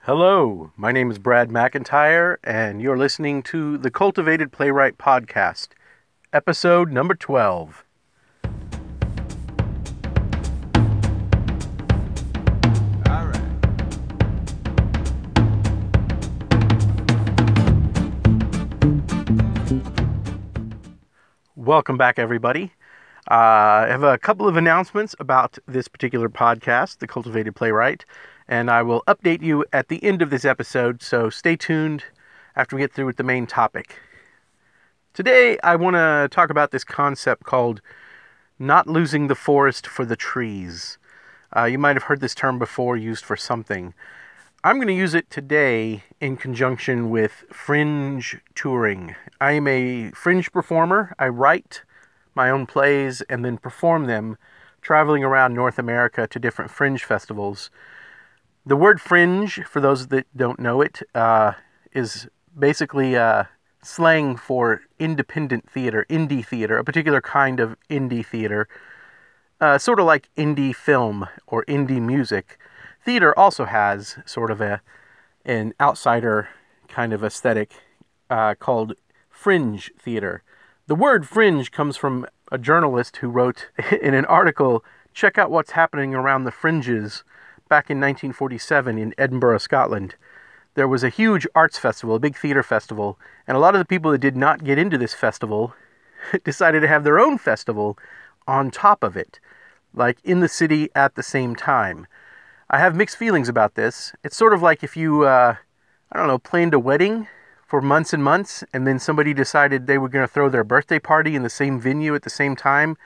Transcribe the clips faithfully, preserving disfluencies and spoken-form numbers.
Hello, my name is Brad McIntyre, and you're listening to the Cultivated Playwright Podcast, episode number twelve. All right. Welcome back, everybody. Uh, I have a couple of announcements about this particular podcast, The Cultivated Playwright, and I will update you at the end of this episode, so stay tuned after we get through with the main topic. Today, I want to talk about this concept called not losing the forest for the trees. Uh, you might have heard this term before used for something. I'm going to use it today in conjunction with fringe touring. I am a fringe performer. I write my own plays and then perform them, traveling around North America to different fringe festivals. The word fringe, for those that don't know it, uh, is basically uh, slang for independent theater, indie theater, a particular kind of indie theater, uh, sort of like indie film or indie music. Theater also has sort of a an outsider kind of aesthetic uh, called fringe theater. The word fringe comes from a journalist who wrote in an article, "Check out what's happening around the fringes." Back in nineteen forty-seven in Edinburgh, Scotland, there was a huge arts festival, a big theater festival, and a lot of the people that did not get into this festival decided to have their own festival on top of it, like in the city at the same time. I have mixed feelings about this. It's sort of like if you, uh, I don't know, planned a wedding for months and months, and then somebody decided they were going to throw their birthday party in the same venue at the same time.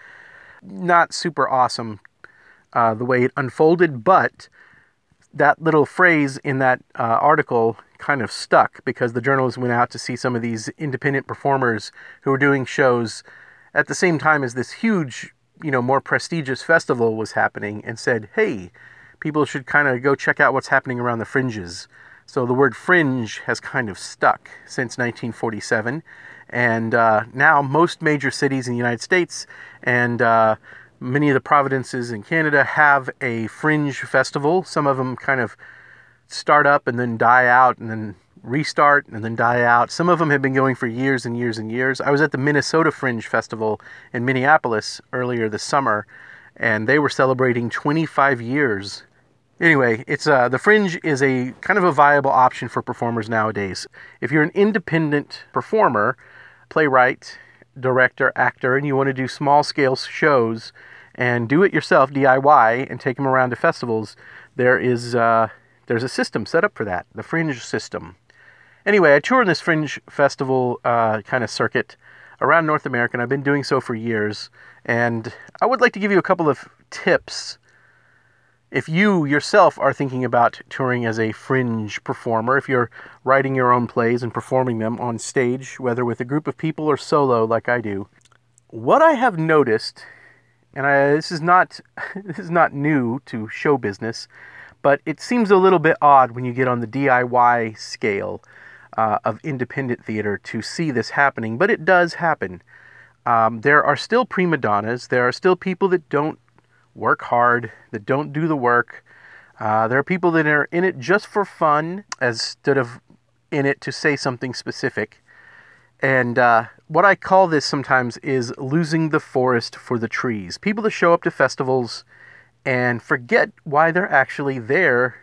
Not super awesome uh, the way it unfolded, but that little phrase in that uh, article kind of stuck because the journalists went out to see some of these independent performers who were doing shows at the same time as this huge, you know, more prestigious festival was happening and said, hey, people should kind of go check out what's happening around the fringes. So the word fringe has kind of stuck since nineteen forty-seven. And uh, now most major cities in the United States and uh, many of the provinces in Canada have a fringe festival. Some of them kind of start up and then die out and then restart and then die out. Some of them have been going for years and years and years. I was at the Minnesota Fringe Festival in Minneapolis earlier this summer, and they were celebrating twenty-five years. Anyway, it's uh, the fringe is a kind of a viable option for performers nowadays. If you're an independent performer, playwright, director, actor, and you want to do small-scale shows and do it yourself, D I Y, and take them around to festivals, there is uh, there's a system set up for that, the fringe system. Anyway, I tour in this fringe festival uh, kind of circuit around North America, and I've been doing so for years. And I would like to give you a couple of tips if you yourself are thinking about touring as a fringe performer, if you're writing your own plays and performing them on stage, whether with a group of people or solo like I do. What I have noticed, and I, this is not this is not new to show business, but it seems a little bit odd when you get on the D I Y scale uh, of independent theater to see this happening, but it does happen. Um, there are still prima donnas. There are still people that don't work hard, that don't do the work. Uh, there are people that are in it just for fun, instead of in it to say something specific. And uh, what I call this sometimes is losing the forest for the trees. People that show up to festivals and forget why they're actually there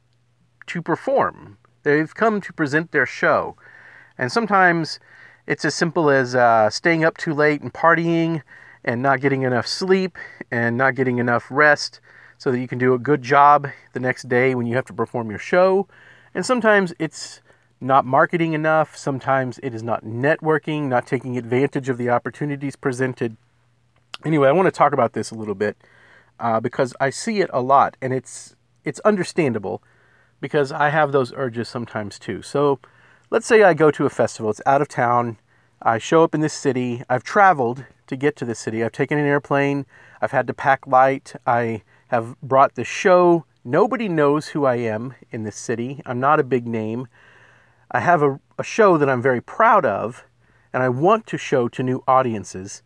to perform. They've come to present their show. And sometimes it's as simple as uh, staying up too late and partying and not getting enough sleep and not getting enough rest so that you can do a good job the next day when you have to perform your show. And sometimes it's not marketing enough. Sometimes it is not networking, not taking advantage of the opportunities presented. Anyway, I want to talk about this a little bit uh, because I see it a lot, and it's it's understandable because I have those urges sometimes too. So let's say I go to a festival. It's out of town. I show up in this city. I've traveled to get to this city. I've taken an airplane. I've had to pack light. I have brought the show. Nobody knows who I am in this city. I'm not a big name. I have a, a show that I'm very proud of, and I want to show to new audiences,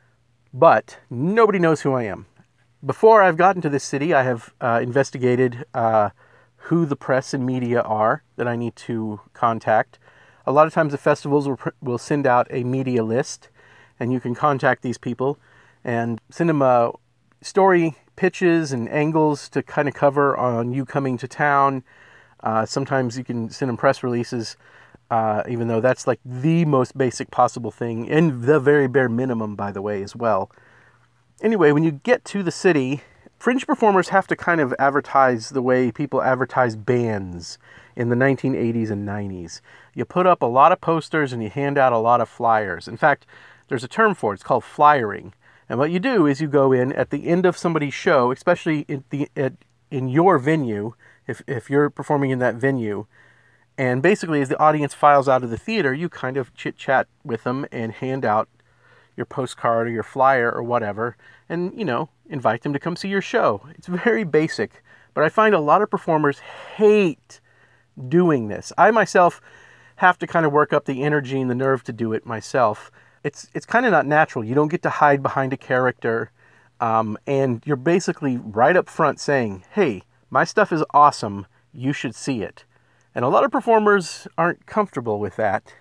but nobody knows who I am. Before I've gotten to this city, I have uh, investigated uh, who the press and media are that I need to contact. A lot of times the festivals will, will send out a media list, and you can contact these people and send them uh, story pitches and angles to kind of cover on you coming to town. Uh, sometimes you can send them press releases, uh, even though that's like the most basic possible thing, and the very bare minimum, by the way, as well. Anyway, when you get to the city, fringe performers have to kind of advertise the way people advertise bands in the nineteen eighties and nineties. You put up a lot of posters and you hand out a lot of flyers. In fact, there's a term for it. It's called flyering. And what you do is you go in at the end of somebody's show, especially in, the, at, in your venue, if, if you're performing in that venue, and basically as the audience files out of the theater, you kind of chit-chat with them and hand out your postcard or your flyer or whatever, and, you know, invite them to come see your show. It's very basic, but I find a lot of performers hate doing this. I myself have to kind of work up the energy and the nerve to do it myself. It's it's kind of not natural. You don't get to hide behind a character, um, and you're basically right up front saying, hey, my stuff is awesome, you should see it. And a lot of performers aren't comfortable with that.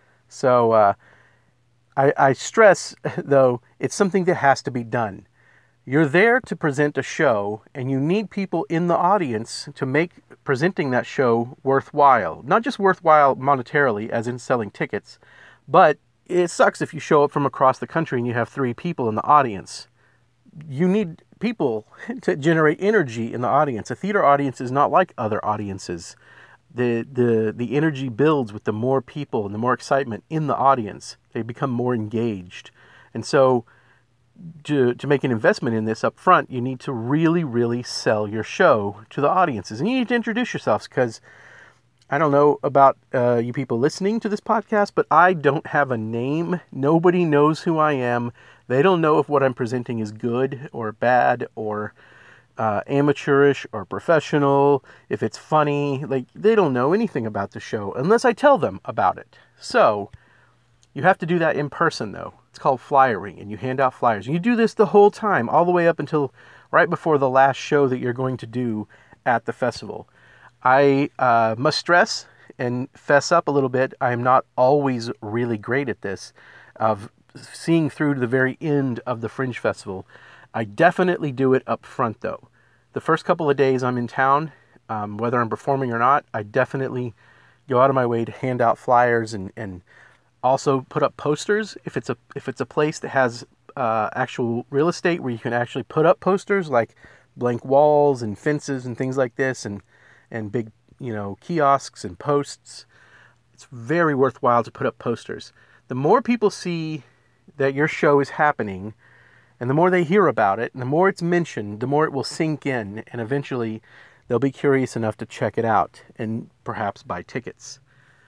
So uh, I, I stress, though, it's something that has to be done. You're there to present a show, and you need people in the audience to make presenting that show worthwhile. Not just worthwhile monetarily, as in selling tickets, but it sucks if you show up from across the country and you have three people in the audience. You need people to generate energy in the audience. A theater audience is not like other audiences. The, the, the energy builds with the more people and the more excitement in the audience. They become more engaged. And so To, to make an investment in this up front, you need to really, really sell your show to the audiences. And you need to introduce yourselves, because I don't know about uh, you people listening to this podcast, but I don't have a name. Nobody knows who I am. They don't know if what I'm presenting is good or bad or uh, amateurish or professional, if it's funny. Like, they don't know anything about the show unless I tell them about it. So you have to do that in person, though. It's called flyering, and you hand out flyers. And you do this the whole time, all the way up until right before the last show that you're going to do at the festival. I uh, must stress and fess up a little bit, I am not always really great at this, of seeing through to the very end of the Fringe Festival. I definitely do it up front, though. The first couple of days I'm in town, um, whether I'm performing or not, I definitely go out of my way to hand out flyers and, and also put up posters. If it's a if it's a place that has uh, actual real estate where you can actually put up posters, like blank walls and fences and things like this, and and big, you know, kiosks and posts, it's very worthwhile to put up posters. The more people see that your show is happening, and the more they hear about it, and the more it's mentioned, the more it will sink in, and eventually they'll be curious enough to check it out and perhaps buy tickets.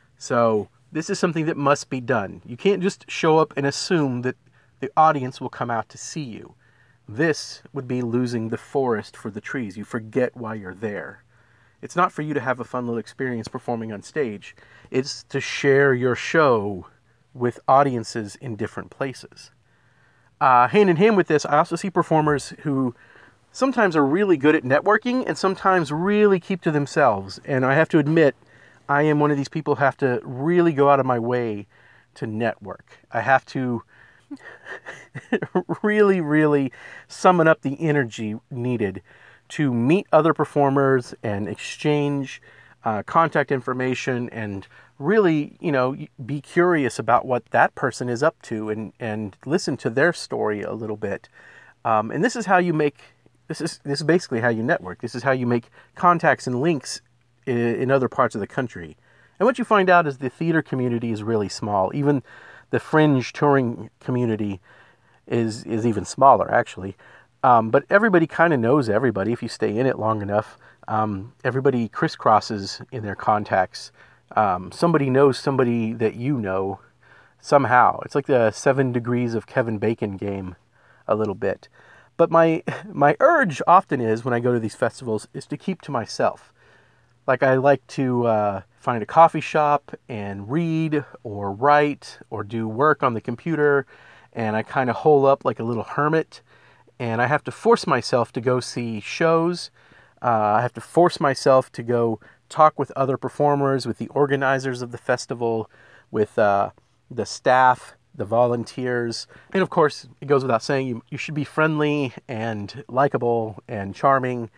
So this is something that must be done. You can't just show up and assume that the audience will come out to see you. This would be losing the forest for the trees. You forget why you're there. It's not for you to have a fun little experience performing on stage. It's to share your show with audiences in different places. Uh, hand in hand with this, I also see performers who sometimes are really good at networking and sometimes really keep to themselves. And I have to admit, I am one of these people who have to really go out of my way to network. I have to really, really summon up the energy needed to meet other performers and exchange uh, contact information and really, you know, be curious about what that person is up to and, and listen to their story a little bit. Um, and this is how you make, this is, this is basically how you network. This is how you make contacts and links in, in other parts of the country. And what you find out is the theater community is really small. Even the fringe touring community is, is even smaller, actually. Um, but everybody kind of knows everybody if you stay in it long enough. Um, everybody crisscrosses in their contacts. Um, somebody knows somebody that you know somehow. It's like the seven degrees of Kevin Bacon game a little bit. But my my urge often is, when I go to these festivals, is to keep to myself. Like, I like to uh, find a coffee shop and read or write or do work on the computer, and I kind of hole up like a little hermit. And I have to force myself to go see shows Uh, I have to force myself to go talk with other performers, with the organizers of the festival, with uh, the staff, the volunteers. And of course, it goes without saying, you, you should be friendly and likable and charming.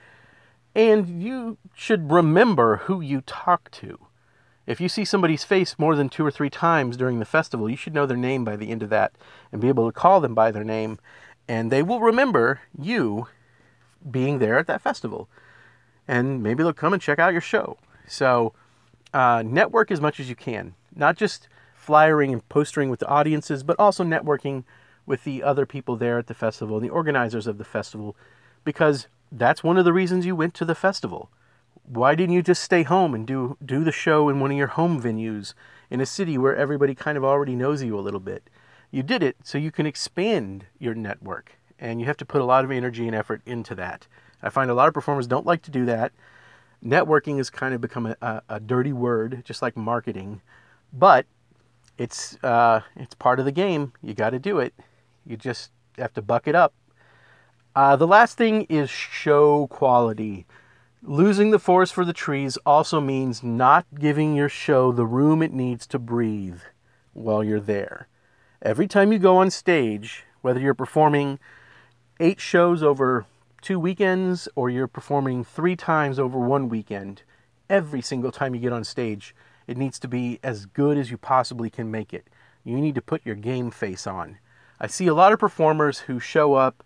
And you should remember who you talk to. If you see somebody's face more than two or three times during the festival, you should know their name by the end of that and be able to call them by their name. And they will remember you being there at that festival. And maybe they'll come and check out your show. So uh, network as much as you can. Not just flyering and postering with the audiences, but also networking with the other people there at the festival, the organizers of the festival, because that's one of the reasons you went to the festival. Why didn't you just stay home and do, do the show in one of your home venues in a city where everybody kind of already knows you a little bit? You did it so you can expand your network, and you have to put a lot of energy and effort into that. I find a lot of performers don't like to do that. Networking has kind of become a, a, a dirty word, just like marketing, but it's uh, it's part of the game. You got to do it. You just have to buck it up. Uh, the last thing is show quality. Losing the forest for the trees also means not giving your show the room it needs to breathe while you're there. Every time you go on stage, whether you're performing eight shows over two weekends or you're performing three times over one weekend, every single time you get on stage, it needs to be as good as you possibly can make it. You need to put your game face on. I see a lot of performers who show up,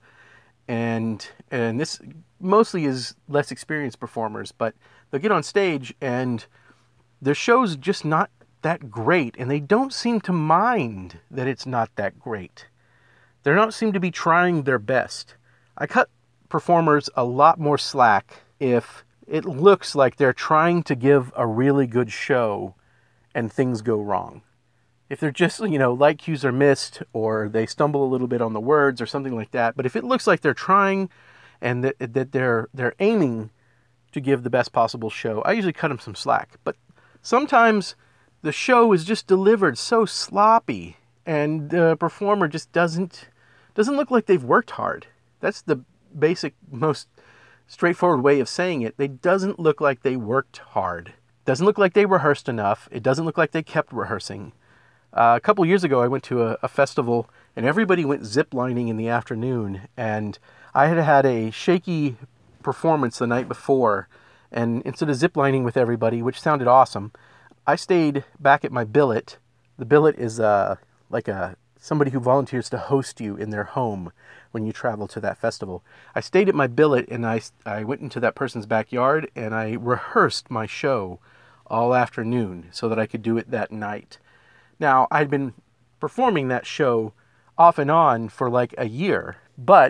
and and this mostly is less experienced performers, but they'll get on stage and their show's just not that great, and they don't seem to mind that it's not that great. They don't seem to be trying their best. I cut performers a lot more slack if it looks like they're trying to give a really good show and things go wrong. If they're just, you know, light cues are missed or they stumble a little bit on the words or something like that. But if it looks like they're trying and that, that they're they're aiming to give the best possible show, I usually cut them some slack. But sometimes the show is just delivered so sloppy and the performer just doesn't doesn't look like they've worked hard. That's the basic, most straightforward way of saying it. They doesn't look like they worked hard. Doesn't look like they rehearsed enough. It doesn't look like they kept rehearsing. Uh, a couple years ago, I went to a, a festival, and everybody went ziplining in the afternoon, and I had had a shaky performance the night before, and instead of ziplining with everybody, which sounded awesome, I stayed back at my billet. The billet is uh, like a somebody who volunteers to host you in their home when you travel to that festival. I stayed at my billet, and I, I went into that person's backyard, and I rehearsed my show all afternoon so that I could do it that night. Now, I'd been performing that show off and on for like a year, but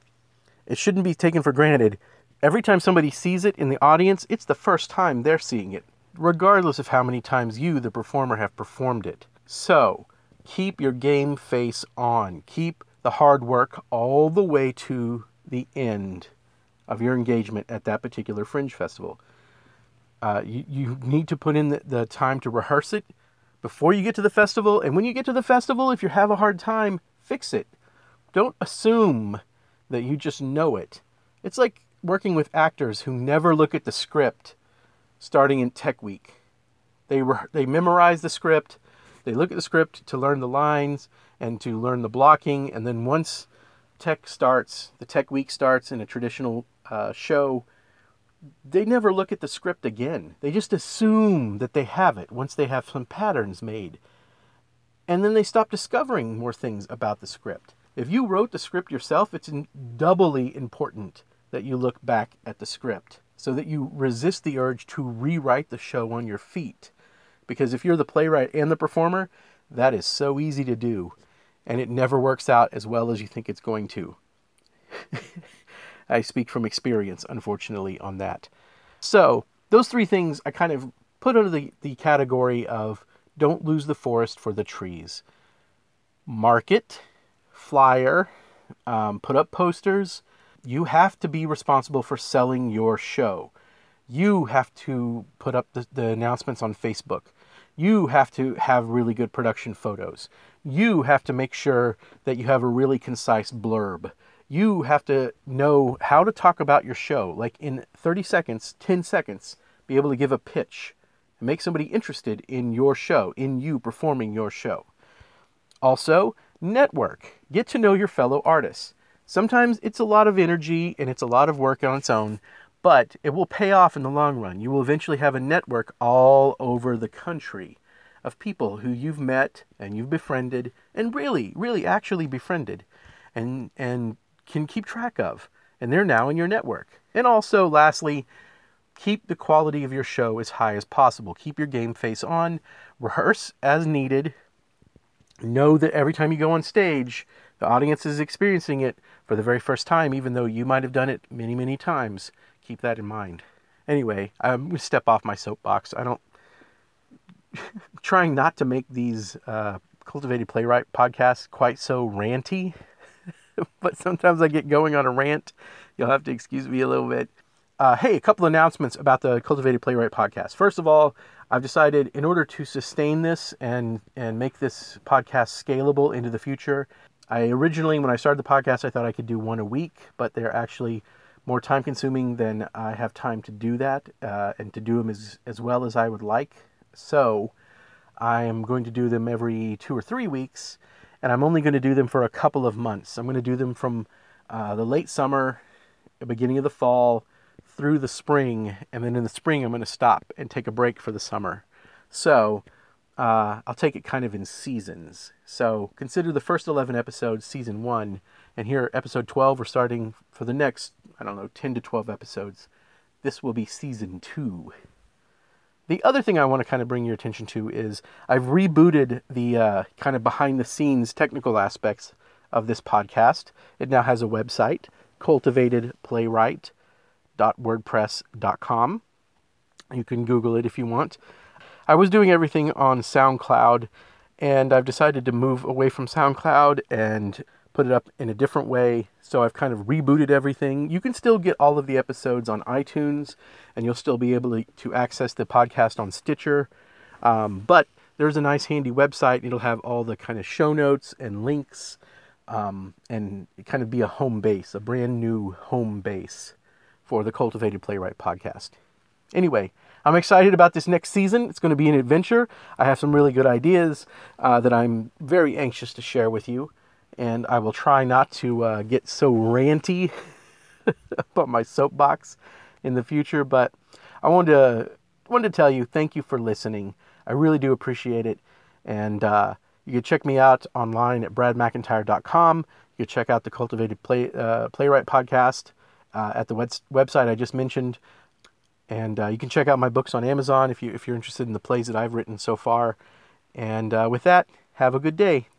it shouldn't be taken for granted. Every time somebody sees it in the audience, it's the first time they're seeing it, regardless of how many times you, the performer, have performed it. So, keep your game face on. Keep the hard work all the way to the end of your engagement at that particular Fringe festival. Uh, you, you need to put in the, the time to rehearse it before you get to the festival. And when you get to the festival, if you have a hard time, fix it. Don't assume that you just know it. It's like working with actors who never look at the script starting in Tech Week. They re- they memorize the script. They look at the script to learn the lines and to learn the blocking. And then once Tech starts, the Tech Week starts in a traditional uh, show, they never look at the script again. They just assume that they have it once they have some patterns made. And then they stop discovering more things about the script. If you wrote the script yourself, it's doubly important that you look back at the script so that you resist the urge to rewrite the show on your feet. Because if you're the playwright and the performer, that is so easy to do. And it never works out as well as you think it's going to. I speak from experience, unfortunately, on that. So, those three things I kind of put under the, the category of don't lose the forest for the trees. Market, flyer, um, put up posters. You have to be responsible for selling your show. You have to put up the, the announcements on Facebook. You have to have really good production photos. You have to make sure that you have a really concise blurb. You have to know how to talk about your show. Like in thirty seconds, ten seconds, be able to give a pitch and make somebody interested in your show, in you performing your show. Also, network. Get to know your fellow artists. Sometimes it's a lot of energy and it's a lot of work on its own, but it will pay off in the long run. You will eventually have a network all over the country of people who you've met and you've befriended and really, really actually befriended and and can keep track of. And they're now in your network. And also, lastly, keep the quality of your show as high as possible. Keep your game face on. Rehearse as needed. Know that every time you go on stage, the audience is experiencing it for the very first time, even though you might have done it many, many times. Keep that in mind. Anyway, I'm going to step off my soapbox. I don't... trying not to make these uh, Cultivated Playwright podcasts quite so ranty, but sometimes I get going on a rant. You'll have to excuse me a little bit. Uh, hey, a couple announcements about the Cultivated Playwright podcast. First of all, I've decided in order to sustain this and, and make this podcast scalable into the future, I originally, when I started the podcast, I thought I could do one a week, but they're actually more time consuming than I have time to do that uh, and to do them as, as well as I would like. So I am going to do them every two or three weeks, and I'm only going to do them for a couple of months. I'm going to do them from uh, the late summer, the beginning of the fall, through the spring, and then in the spring I'm going to stop and take a break for the summer. So uh, I'll take it kind of in seasons. So consider the first eleven episodes season one, and here episode twelve, we're starting for the next, I don't know, ten to twelve episodes. This will be season two. The other thing I want to kind of bring your attention to is I've rebooted the uh, kind of behind-the-scenes technical aspects of this podcast. It now has a website, cultivated playwright dot wordpress dot com. You can Google it if you want. I was doing everything on SoundCloud, and I've decided to move away from SoundCloud and put it up in a different way. So I've kind of rebooted everything. You can still get all of the episodes on iTunes, and you'll still be able to, to access the podcast on Stitcher. Um, but there's a nice handy website. It'll have all the kind of show notes and links, um, and kind of be a home base, a brand new home base for the Cultivated Playwright podcast. Anyway, I'm excited about this next season. It's going to be an adventure. I have some really good ideas uh, that I'm very anxious to share with you. And I will try not to uh, get so ranty about my soapbox in the future. But I wanted to, wanted to tell you, thank you for listening. I really do appreciate it. And uh, you can check me out online at brad mcintyre dot com. You can check out the Cultivated Play, uh, Playwright podcast uh, at the web- website I just mentioned. And uh, you can check out my books on Amazon if, you, if you're interested in the plays that I've written so far. And uh, with that, have a good day.